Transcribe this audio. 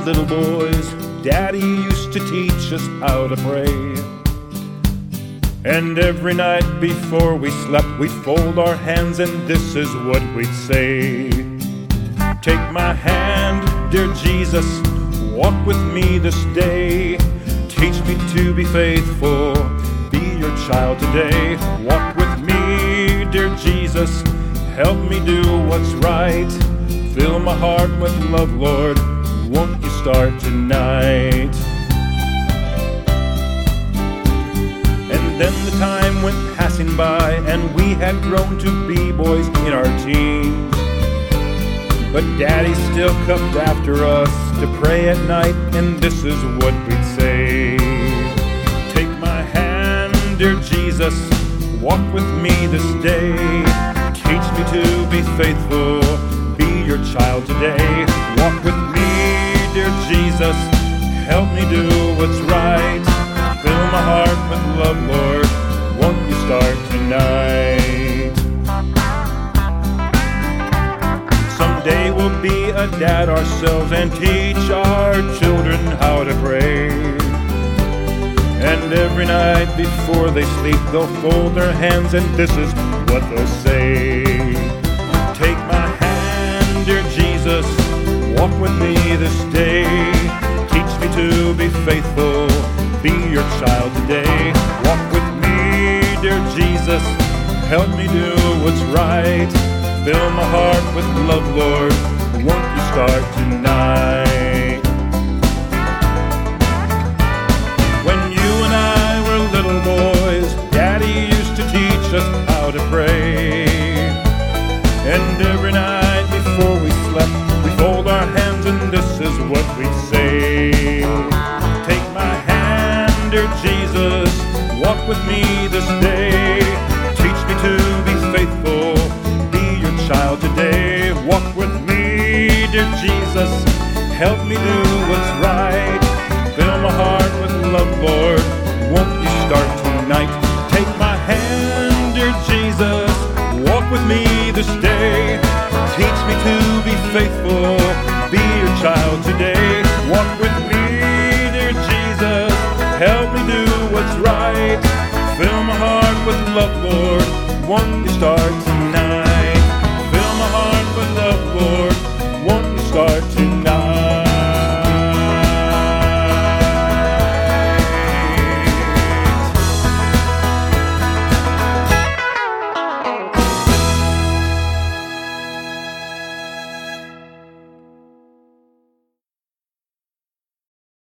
little boys, Daddy used to teach us how to pray. And every night before we slept, we'd fold our hands and this is what we'd say. Take my hand, dear Jesus, walk with me this day. Teach me to be faithful, be your child today. Walk with me, dear Jesus, help me do what's right. Fill my heart with love, Lord, won't you start tonight? And then the time went passing by, and we had grown to be boys in our teens. But Daddy still kept after us to pray at night, and this is what we'd say. Take my hand, dear Jesus, walk with me this day. Teach me to be faithful, be your child today. Walk with me, dear Jesus, help me do what's right. Fill my heart with love, Lord, won't you start tonight? Someday we'll be a dad ourselves and teach our children how to pray. And every night before they sleep, they'll fold their hands and this is what they'll say. Take my hand, dear Jesus, walk with me this day. Teach me to be faithful, be your child today. Walk with me, dear Jesus, help me do what's right. Fill my heart with love, Lord, won't you start tonight? When you and I were little boys, Daddy used to teach us how to pray. And every night before we slept, we fold our hands and this is what we'd say. Take my hand, dear Jesus, walk with me this day. Teach me to be faithful, be your child today. Walk with me, dear Jesus, help me do what's right. Fill my heart with love, Lord, won't you start tonight? Take my hand, dear Jesus, walk with me this day. Teach me to be faithful, be your child today. Walk with me, dear Jesus, help me do what's right. Fill my heart with love, Lord, won't you start tonight?